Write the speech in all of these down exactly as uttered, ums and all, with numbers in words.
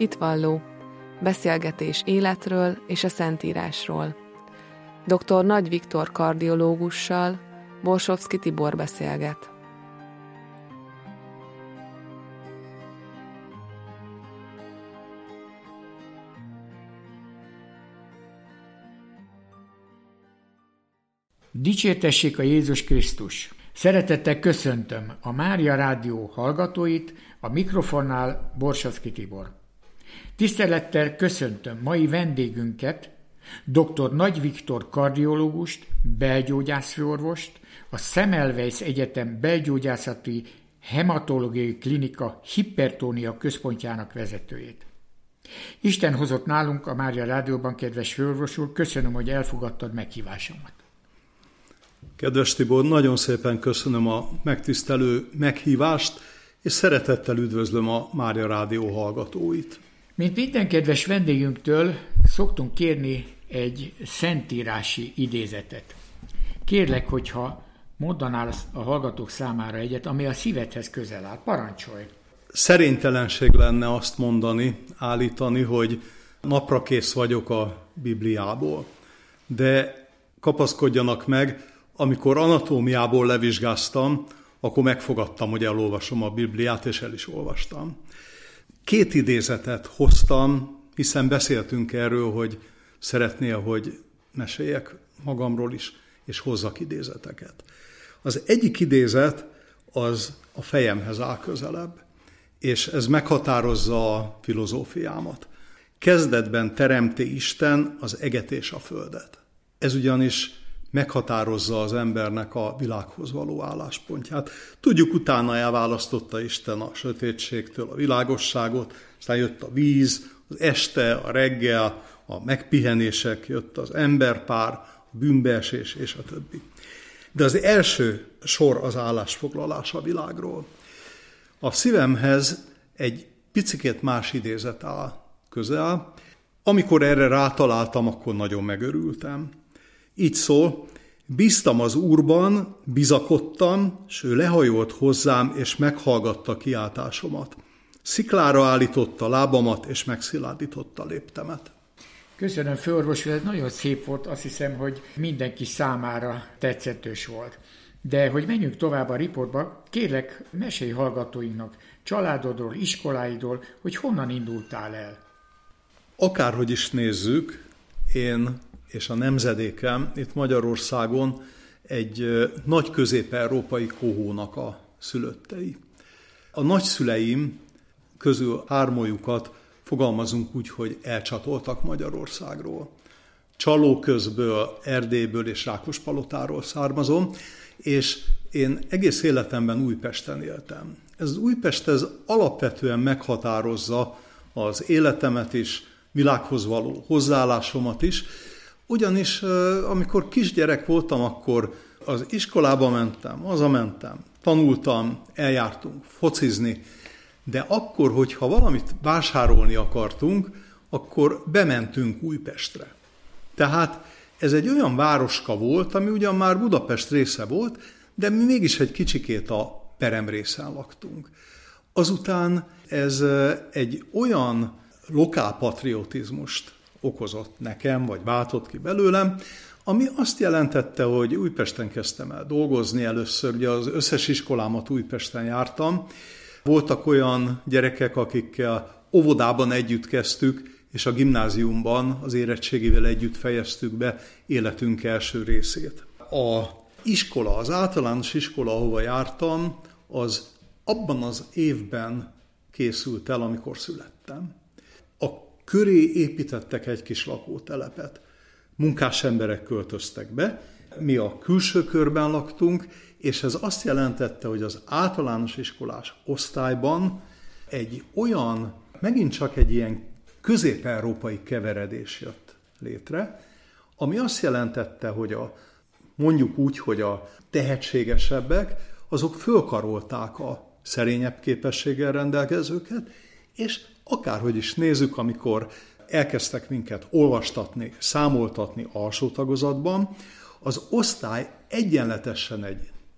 Hitvalló, beszélgetés életről és a Szentírásról. doktor Nagy Viktor kardiológussal Borsovszky Tibor beszélget. Dicsértessék a Jézus Krisztus! Szeretettel köszöntöm a Mária Rádió hallgatóit, a mikrofonnál Borsovszky Tibor. Tisztelettel köszöntöm mai vendégünket, doktor Nagy Viktor kardiológust, belgyógyászfőorvost, a Semmelweis Egyetem belgyógyászati hematológiai klinika hipertónia központjának vezetőjét. Isten hozott nálunk a Mária Rádióban, kedves főorvos úr, köszönöm, hogy elfogadtad meghívásomat. Kedves Tibor, nagyon szépen köszönöm a megtisztelő meghívást, és szeretettel üdvözlöm a Mária Rádió hallgatóit. Mint minden kedves vendégünktől szoktunk kérni egy szentírási idézetet. Kérlek, hogyha mondanál a hallgatók számára egyet, ami a szívedhez közel áll. Parancsolj! Szerénytelenség lenne azt mondani, állítani, hogy naprakész vagyok a Bibliából. De kapaszkodjanak meg, amikor anatómiából levizsgáztam, akkor megfogadtam, hogy elolvasom a Bibliát, és el is olvastam. Két idézetet hoztam, hiszen beszéltünk erről, hogy szeretnél, hogy meséljek magamról is, és hozzak idézeteket. Az egyik idézet az a fejemhez áll közelebb, és ez meghatározza a filozófiámat. Kezdetben teremti Isten az eget és a földet. Ez ugyanis meghatározza az embernek a világhoz való álláspontját. Tudjuk, utána elválasztotta Isten a sötétségtől a világosságot, aztán jött a víz, az este, a reggel, a megpihenések, jött az emberpár, a bűnbeesés és a többi. De az első sor az állásfoglalás a világról. A szívemhez egy picikét más idézet áll közel. Amikor erre rátaláltam, akkor nagyon megörültem. Így szól: bíztam az Úrban, bizakodtam, s ő lehajolt hozzám, és meghallgatta kiáltásomat. Sziklára állította lábamat, és megszilárdította léptemet. Köszönöm, főorvos, ez nagyon szép volt, azt hiszem, hogy mindenki számára tetszetős volt. De hogy menjünk tovább a riportba, kérlek, mesélj hallgatóinknak családodról, iskoláidról, hogy honnan indultál el. Akárhogy is nézzük, én és a nemzedékem itt Magyarországon egy nagy közép-európai kohónak a szülöttei. A nagyszüleim közül hármójukat fogalmazunk úgy, hogy elcsatoltak Magyarországról. Csalóközből, Erdélyből és Rákospalotáról származom, és én egész életemben Újpesten éltem. Ez az Újpest ez alapvetően meghatározza az életemet is, világhoz való hozzáállásomat is, ugyanis amikor kisgyerek voltam, akkor az iskolába mentem, hazamentem, tanultam, eljártunk focizni, de akkor, hogyha valamit vásárolni akartunk, akkor bementünk Újpestre. Tehát ez egy olyan városka volt, ami ugyan már Budapest része volt, de mi mégis egy kicsikét a peremrészen laktunk. Azután ez egy olyan lokálpatriotizmust okozott nekem, vagy váltott ki belőlem, ami azt jelentette, hogy Újpesten kezdtem el dolgozni először, ugye az összes iskolámat Újpesten jártam. Voltak olyan gyerekek, akikkel óvodában együtt kezdtük, és a gimnáziumban az érettségével együtt fejeztük be életünk első részét. A iskola, az általános iskola, ahova jártam, az abban az évben készült el, amikor születtem. A köré építettek egy kis lakótelepet. Munkás emberek költöztek be, mi a külső körben laktunk, és ez azt jelentette, hogy az általános iskolás osztályban egy olyan, megint csak egy ilyen közép-európai keveredés jött létre, ami azt jelentette, hogy a, mondjuk úgy, hogy a tehetségesebbek, azok fölkarolták a szerényebb képességgel rendelkezőket, és akárhogy is nézzük, amikor elkezdtek minket olvastatni, számoltatni alsó tagozatban, az osztály egyenletesen egy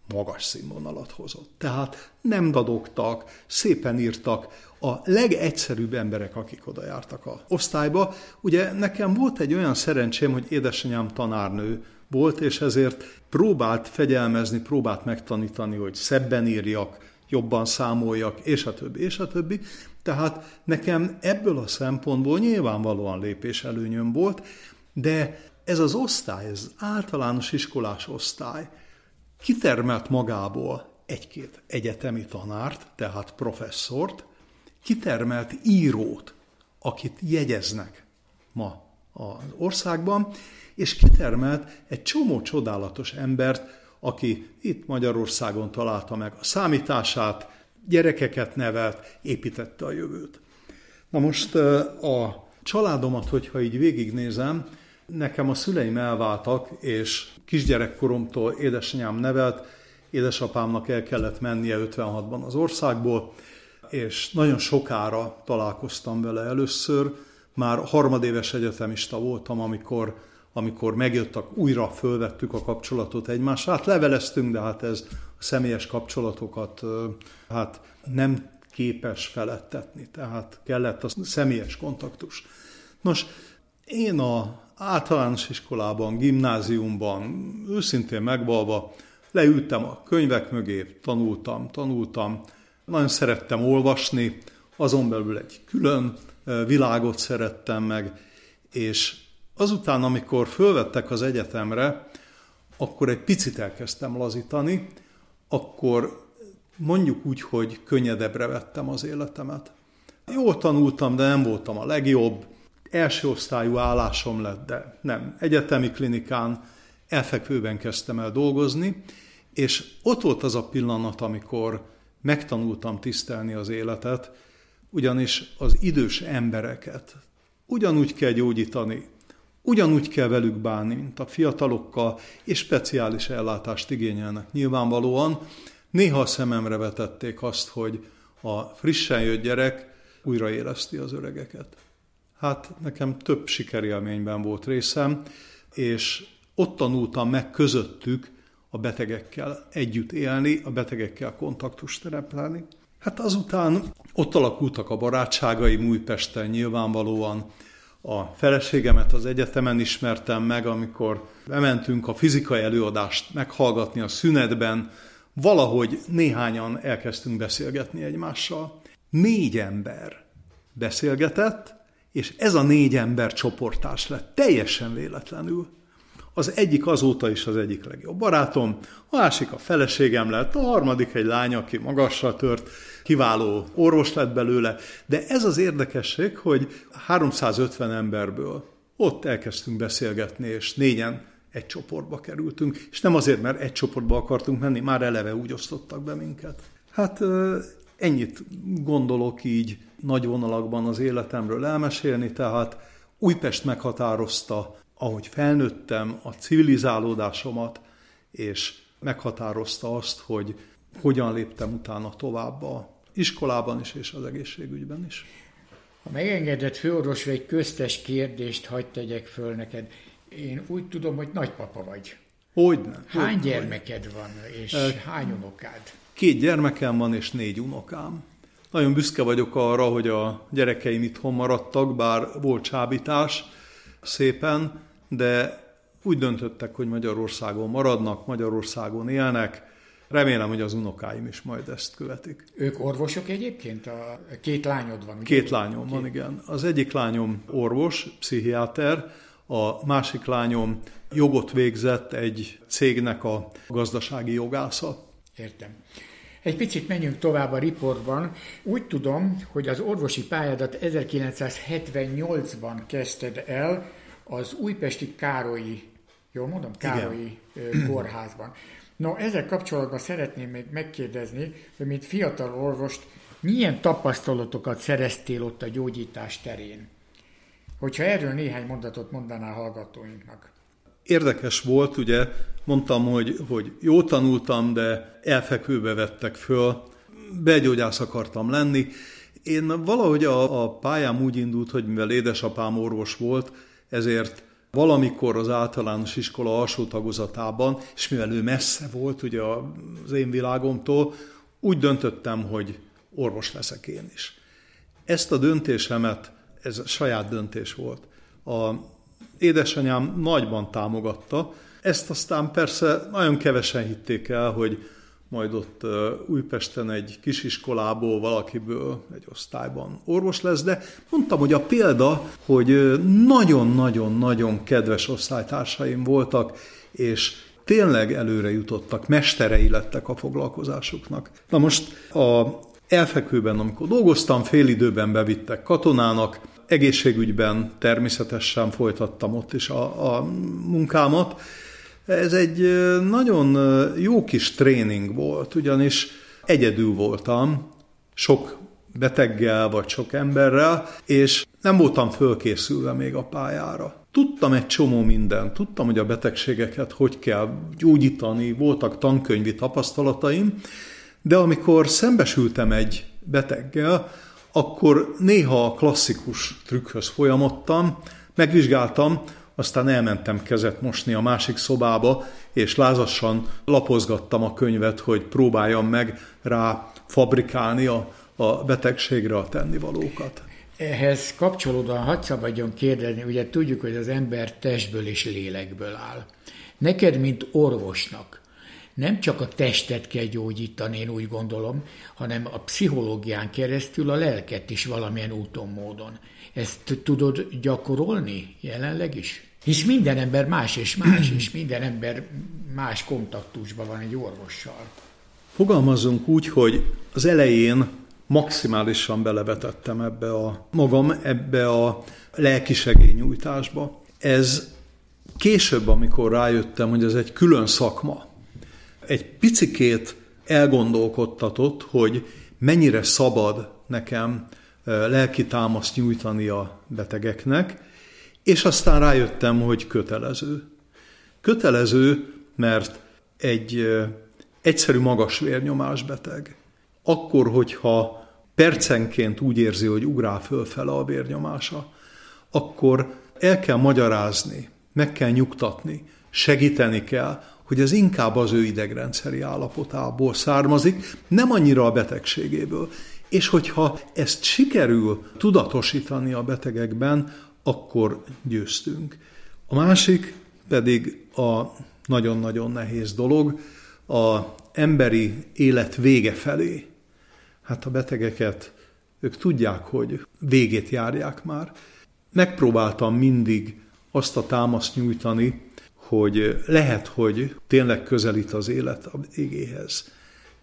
magas színvonalat hozott. Tehát nem dadogtak, szépen írtak a legegyszerűbb emberek, akik oda jártak az osztályba. Ugye nekem volt egy olyan szerencsém, hogy édesanyám tanárnő volt, és ezért próbált fegyelmezni, próbált megtanítani, hogy szebben írjak, jobban számoljak, és a többi, és a többi. Tehát nekem ebből a szempontból nyilvánvalóan lépéselőnyöm volt, de ez az osztály, ez általános iskolás osztály kitermelt magából egy-két egyetemi tanárt, tehát professzort, kitermelt írót, akit jegyeznek ma az országban, és kitermelt egy csomó csodálatos embert, aki itt Magyarországon találta meg a számítását, gyerekeket nevelt, építette a jövőt. Na most a családomat, hogyha így végignézem, nekem a szüleim elváltak, és kisgyerekkoromtól édesanyám nevelt, édesapámnak el kellett mennie ötvenhatban az országból, és nagyon sokára találkoztam vele először, már harmadéves egyetemista voltam, amikor, amikor megjöttek, újra fölvettük a kapcsolatot egymással. Hát leveleztünk, de hát ez a személyes kapcsolatokat hát nem képes feledtetni, tehát kellett a személyes kontaktus. Nos, én az általános iskolában, gimnáziumban, őszintén megvalva, leültem a könyvek mögé, tanultam, tanultam, nagyon szerettem olvasni, azon belül egy külön világot szerettem meg, és azután, amikor fölvettek az egyetemre, akkor egy picit elkezdtem lazítani, akkor mondjuk úgy, hogy könnyedebbre vettem az életemet. Jól tanultam, de nem voltam a legjobb, első osztályú állásom lett, de nem. Egyetemi klinikán elfekvőben kezdtem el dolgozni, és ott volt az a pillanat, amikor megtanultam tisztelni az életet, ugyanis az idős embereket ugyanúgy kell gyógyítani, ugyanúgy kell velük bánni, mint a fiatalokkal, és speciális ellátást igényelnek. Nyilvánvalóan néha a szememre vetették azt, hogy a frissen jött gyerek újraéleszti az öregeket. Hát nekem több sikerélményben volt részem, és ott tanultam meg közöttük a betegekkel együtt élni, a betegekkel kontaktust teremteni. Hát azután ott alakultak a barátságaim Újpesten, nyilvánvalóan a feleségemet az egyetemen ismertem meg, amikor bementünk a fizikai előadást meghallgatni a szünetben, valahogy néhányan elkezdtünk beszélgetni egymással. Négy ember beszélgetett, és ez a négy ember csoportás lett, teljesen véletlenül. Az egyik azóta is az egyik legjobb barátom, a másik a feleségem lett, a harmadik egy lány, aki magasra tört, kiváló orvos lett belőle, de ez az érdekesség, hogy háromszázötven emberből ott elkezdtünk beszélgetni, és négyen egy csoportba kerültünk, és nem azért, mert egy csoportba akartunk menni, már eleve úgy osztottak be minket. Hát ennyit gondolok így nagy vonalakban az életemről elmesélni, tehát Újpest meghatározta, ahogy felnőttem, a civilizálódásomat, és meghatározta azt, hogy hogyan léptem utána tovább az iskolában is, és az egészségügyben is. Ha megengedett, főorvos, egy köztes kérdést hadd tegyek föl neked. Én úgy tudom, hogy nagypapa vagy. Hogyne. Hány Hogyne. gyermeked van, és e, hány unokád? Két gyermekem van, és négy unokám. Nagyon büszke vagyok arra, hogy a gyerekeim itthon maradtak, bár volt csábítás szépen, de úgy döntöttek, hogy Magyarországon maradnak, Magyarországon élnek. Remélem, hogy az unokáim is majd ezt követik. Ők orvosok egyébként? A két lányod van, ugye? Két lányom van, igen. Az egyik lányom orvos, pszichiáter, a másik lányom jogot végzett, egy cégnek a gazdasági jogásza. Értem. Egy picit menjünk tovább a riportban. Úgy tudom, hogy az orvosi pályádat ezerkilencszázhetvennyolcban kezdted el az újpesti Károlyi, jól mondom, Károlyi Igen. kórházban. No, ezzel kapcsolatban szeretném még megkérdezni, hogy mint fiatal orvost milyen tapasztalatokat szereztél ott a gyógyítás terén? Hogyha erről néhány mondatot mondanál hallgatóinknak. Érdekes volt, ugye, mondtam, hogy, hogy jó tanultam, de elfekvőbe vettek föl, belgyógyász akartam lenni. Én valahogy a, a pályám úgy indult, hogy mivel édesapám orvos volt, ezért valamikor az általános iskola alsó tagozatában, és mivel ő messze volt ugye az én világomtól, úgy döntöttem, hogy orvos leszek én is. Ezt a döntésemet, ez a saját döntés volt. A édesanyám nagyban támogatta, ezt aztán persze nagyon kevesen hitték el, hogy majd ott Újpesten egy kisiskolából, valakiből egy osztályban orvos lesz, de mondtam, hogy a példa, hogy nagyon-nagyon-nagyon kedves osztálytársaim voltak, és tényleg előre jutottak, mesterei lettek a foglalkozásuknak. Na most a elfekvőben, amikor dolgoztam, félidőben bevittek katonának, egészségügyben természetesen folytattam ott is a, a munkámat. Ez egy nagyon jó kis tréning volt, ugyanis egyedül voltam, sok beteggel vagy sok emberrel, és nem voltam fölkészülve még a pályára. Tudtam egy csomó mindent, tudtam, hogy a betegségeket hogy kell gyógyítani, voltak tankönyvi tapasztalataim, de amikor szembesültem egy beteggel, akkor néha a klasszikus trükkhöz folyamodtam, megvizsgáltam, aztán elmentem kezet mosni a másik szobába, és lázasan lapozgattam a könyvet, hogy próbáljam meg rá fabrikálni a, a betegségre a tennivalókat. Ehhez kapcsolódóan hadd szabadjon kérdezni, ugye tudjuk, hogy az ember testből és lélekből áll. Neked, mint orvosnak, nem csak a testet kell gyógyítani, én úgy gondolom, hanem a pszichológián keresztül a lelket is valamilyen úton, módon. Ezt tudod gyakorolni jelenleg is? Hisz minden ember más és más, és minden ember más kontaktusban van egy orvossal. Fogalmazzunk úgy, hogy az elején maximálisan belevetettem ebbe a magam, ebbe a lelkisegélynyújtásba. Ez később, amikor rájöttem, hogy ez egy külön szakma, egy picikét elgondolkodtatott, hogy mennyire szabad nekem lelki támaszt nyújtani a betegeknek, és aztán rájöttem, hogy kötelező. Kötelező, mert egy egyszerű magas vérnyomás beteg. Akkor, hogyha percenként úgy érzi, hogy ugrál fölfele a vérnyomása, akkor el kell magyarázni, meg kell nyugtatni, segíteni kell, hogy ez inkább az ő idegrendszeri állapotából származik, nem annyira a betegségéből. És hogyha ezt sikerül tudatosítani a betegekben, akkor győztünk. A másik pedig a nagyon-nagyon nehéz dolog, az emberi élet vége felé. Hát a betegeket, ők tudják, hogy végét járják már. Megpróbáltam mindig azt a támaszt nyújtani, hogy lehet, hogy tényleg közelít az élet a végéhez.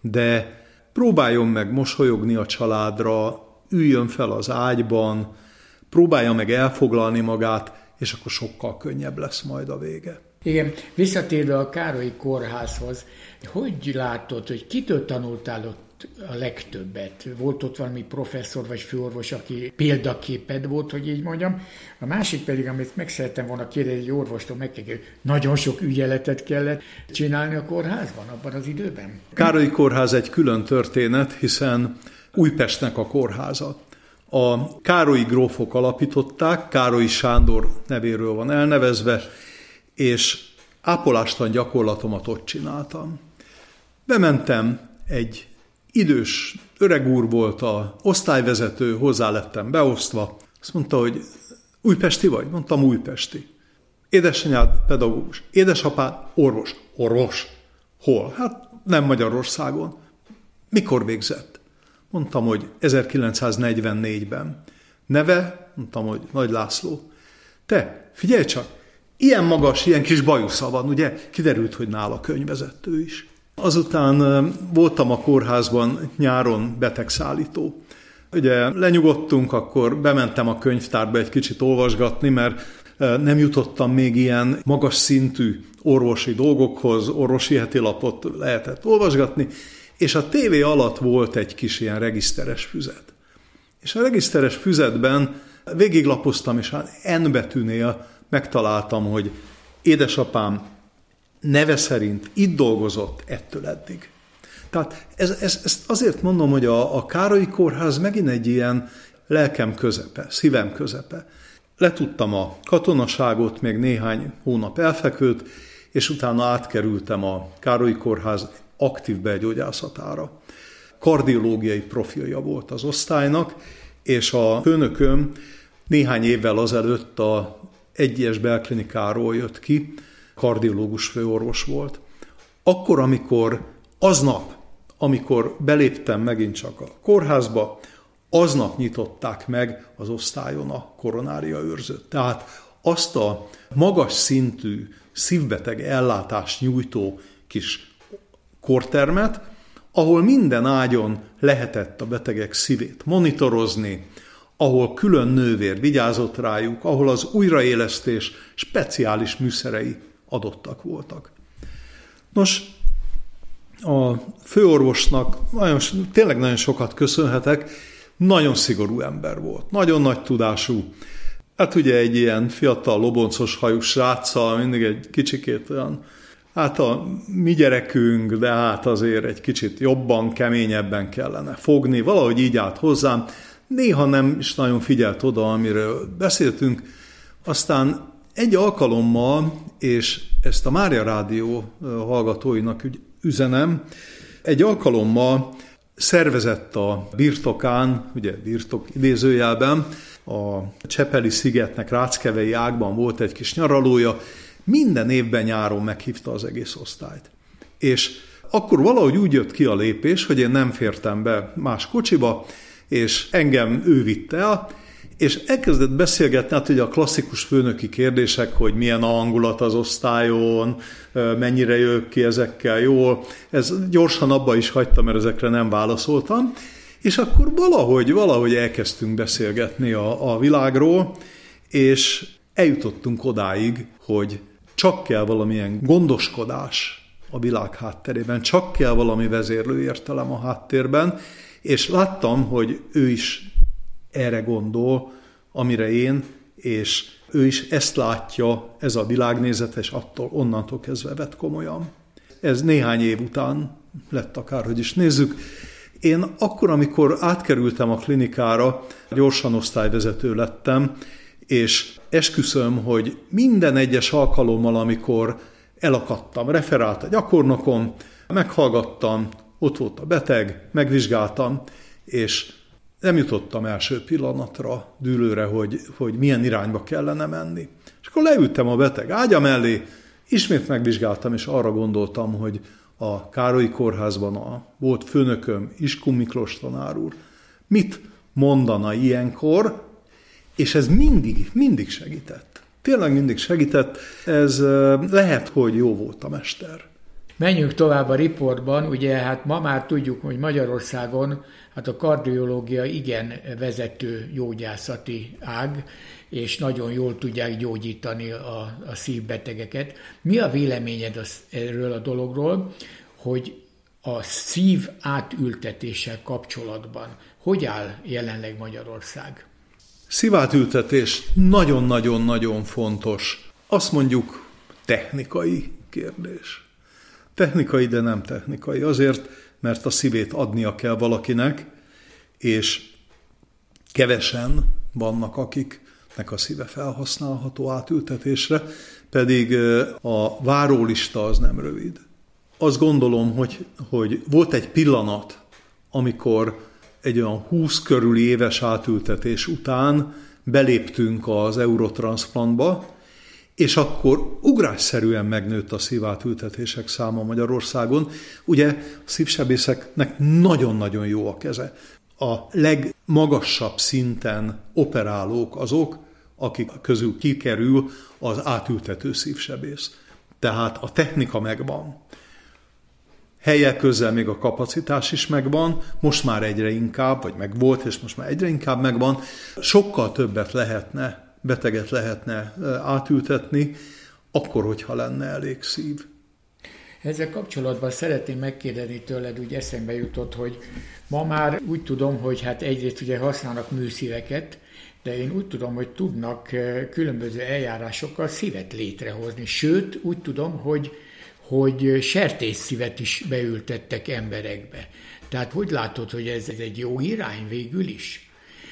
De próbáljon meg mosolyogni a családra, üljön fel az ágyban, próbálja meg elfoglalni magát, és akkor sokkal könnyebb lesz majd a vége. Igen, visszatérve a Károlyi Kórházhoz, hogy látod, hogy kitől tanultál ott a legtöbbet? Volt ott valami professzor vagy főorvos, aki példaképed volt, hogy így mondjam. A másik pedig, amit meg szerettem volna kérdezni, egy orvostól megkérdezni, nagyon sok ügyeletet kellett csinálni a kórházban abban az időben? Károlyi Kórház egy külön történet, hiszen Újpestnek a kórháza. A Károlyi grófok alapították, Károlyi Sándor nevéről van elnevezve, és ápolástan gyakorlatomat ott csináltam. Bementem, egy idős öreg úr volt az osztályvezető, hozzá lettem beosztva. Azt mondta, hogy újpesti vagy? Mondtam, újpesti. Édesanyád pedagógus, édesapád orvos. Orvos? Hol? Hát nem Magyarországon. Mikor végzett? Mondtam, hogy ezerkilencszáznegyvennégyben. Neve? Mondtam, hogy Nagy László. Te, figyelj csak, ilyen magas, ilyen kis bajusza van, ugye? Kiderült, hogy nála könyvvezető is. Azután voltam a kórházban nyáron betegszállító. Ugye lenyugodtunk, akkor bementem a könyvtárba egy kicsit olvasgatni, mert nem jutottam még ilyen magas szintű orvosi dolgokhoz, orvosi hetilapot lehetett olvasgatni, és a tévé alatt volt egy kis ilyen regiszteres füzet. És a regiszteres füzetben végiglapoztam, és N betűnél megtaláltam, hogy édesapám neve szerint itt dolgozott ettől eddig. Tehát ez, ez, ezt azért mondom, hogy a, a Károlyi Kórház megint egy ilyen lelkem közepe, szívem közepe. letudtam a katonaságot, még néhány hónap elfekvőt, és utána átkerültem a Károlyi Kórház aktív belgyógyászatára. Kardiológiai profilja volt az osztálynak, és a főnököm néhány évvel azelőtt a egyes belklinikáról jött ki, kardiológus főorvos volt. Akkor, amikor aznap, amikor beléptem megint csak a kórházba, aznap nyitották meg az osztályon a koronária őrzőt. Tehát azt a magas szintű szívbeteg ellátást nyújtó kis kórtermet, ahol minden ágyon lehetett a betegek szívét monitorozni, ahol külön nővér vigyázott rájuk, ahol az újraélesztés speciális műszerei adottak voltak. Nos, a főorvosnak nagyon, tényleg nagyon sokat köszönhetek, nagyon szigorú ember volt, nagyon nagy tudású. Hát ugye egy ilyen fiatal, loboncos hajú sráccal, mindig egy kicsikét olyan, hát a mi gyerekünk, de hát azért egy kicsit jobban, keményebben kellene fogni. Valahogy így állt hozzám, néha nem is nagyon figyelt oda, amiről beszéltünk. Aztán egy alkalommal, és ezt a Mária Rádió hallgatóinak üzenem, egy alkalommal szervezett a birtokán, ugye birtok idézőjelben, a Csepeli szigetnek Ráckevei ágban volt egy kis nyaralója, minden évben nyáron meghívta az egész osztályt. És akkor valahogy úgy jött ki a lépés, hogy én nem fértem be más kocsiba, és engem ő vitte el, és elkezdett beszélgetni, hát ugye a klasszikus főnöki kérdések, hogy milyen a hangulat az osztályon, mennyire jövök ki ezekkel jól. Ez gyorsan abba is hagytam, mert ezekre nem válaszoltam. És akkor valahogy, valahogy elkezdtünk beszélgetni a, a világról, és eljutottunk odáig, hogy csak kell valamilyen gondoskodás a világ hátterében, csak kell valami vezérlő értelem a háttérben, és láttam, hogy ő is erre gondol, amire én, és ő is ezt látja, ez a világnézet, és attól onnantól kezdve vett komolyan. Ez néhány év után lett akárhogy is nézzük. Én akkor, amikor átkerültem a klinikára, gyorsan osztályvezető lettem, és esküszöm, hogy minden egyes alkalommal, amikor elakadtam, referált a gyakornokom, meghallgattam, ott volt a beteg, megvizsgáltam, és nem jutottam első pillanatra dűlőre, hogy, hogy milyen irányba kellene menni. És akkor leültem a beteg ágya mellé, ismét megvizsgáltam, és arra gondoltam, hogy a Károlyi Kórházban a volt főnököm, Iskun Miklós tanár úr, mit mondana ilyenkor, és ez mindig, mindig segített. Tényleg mindig segített, ez lehet, hogy jó volt a mester. Menjünk tovább a riportban, ugye hát ma már tudjuk, hogy Magyarországon hát a kardiológia igen vezető gyógyászati ág, és nagyon jól tudják gyógyítani a, a szívbetegeket. Mi a véleményed az, erről a dologról, hogy a szív átültetéssel kapcsolatban hogy áll jelenleg Magyarország? Szívátültetés nagyon-nagyon-nagyon fontos. Azt mondjuk technikai kérdés. Technikai, de nem technikai. Azért, mert a szívét adnia kell valakinek, és kevesen vannak, akiknek a szíve felhasználható átültetésre, pedig a várólista az nem rövid. Azt gondolom, hogy, hogy volt egy pillanat, amikor egy olyan húsz körüli éves átültetés után beléptünk az Eurotranszplantba, és akkor ugrásszerűen megnőtt a szívátültetések száma Magyarországon. Ugye a szívsebészeknek nagyon-nagyon jó a keze. A legmagasabb szinten operálók azok, akik közül kikerül az átültető szívsebész. Tehát a technika megvan. Helyek közel még a kapacitás is megvan, most már egyre inkább, vagy megvolt, és most már egyre inkább megvan. Sokkal többet lehetne, beteget lehetne átültetni, akkor, hogyha lenne elég szív. Ezzel kapcsolatban szeretném megkérdezni tőled, úgy eszembe jutott, hogy ma már úgy tudom, hogy hát egyrészt ugye használnak műszíveket, de én úgy tudom, hogy tudnak különböző eljárásokkal szívet létrehozni. Sőt, úgy tudom, hogy hogy sertésszívet is beültettek emberekbe. Tehát hogy látod, hogy ez egy jó irány végül is?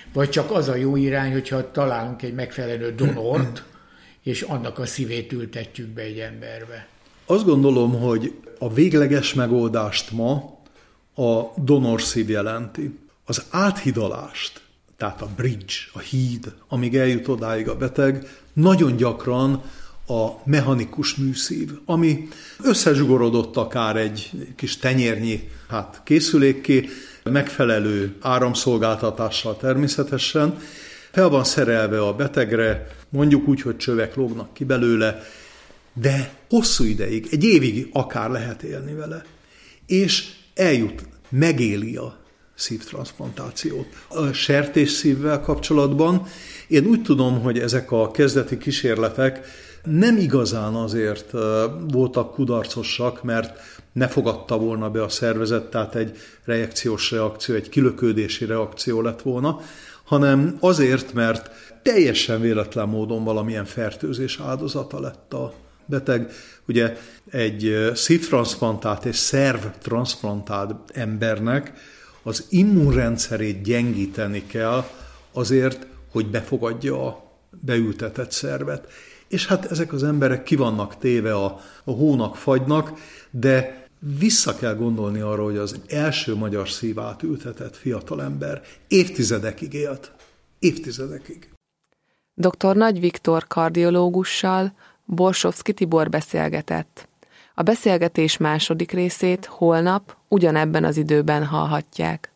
Vagy csak az a jó irány, hogyha találunk egy megfelelő donort, és annak a szívét ültetjük be egy emberbe? Azt gondolom, hogy a végleges megoldást ma a donorszív jelenti. Az áthidalást, tehát a bridge, a híd, amíg eljut odáig a beteg, nagyon gyakran a mechanikus műszív, ami összezsugorodott akár egy kis tenyérnyi hát készülékké, megfelelő áramszolgáltatással természetesen, fel van szerelve a betegre, mondjuk úgy, hogy csövek lógnak ki belőle, de hosszú ideig, egy évig akár lehet élni vele, és eljut, megéli a szívtranszplantációt. A sertésszívvel kapcsolatban én úgy tudom, hogy ezek a kezdeti kísérletek nem igazán azért voltak kudarcosak, mert ne fogadta volna be a szervezet, tehát egy reakciós reakció, egy kilökődési reakció lett volna, hanem azért, mert teljesen véletlen módon valamilyen fertőzés áldozata lett a beteg. Ugye egy szívtranszplantált és szervtranszplantált embernek az immunrendszerét gyengíteni kell azért, hogy befogadja a beültetett szervet. És hát ezek az emberek ki vannak téve a, a hónak, fagynak, de vissza kell gondolni arra, hogy az első magyar szívát ültetett fiatalember évtizedekig élt. Évtizedekig. doktor Nagy Viktor kardiológussal Borsovszky Tibor beszélgetett. A beszélgetés második részét holnap ugyanebben az időben hallhatják.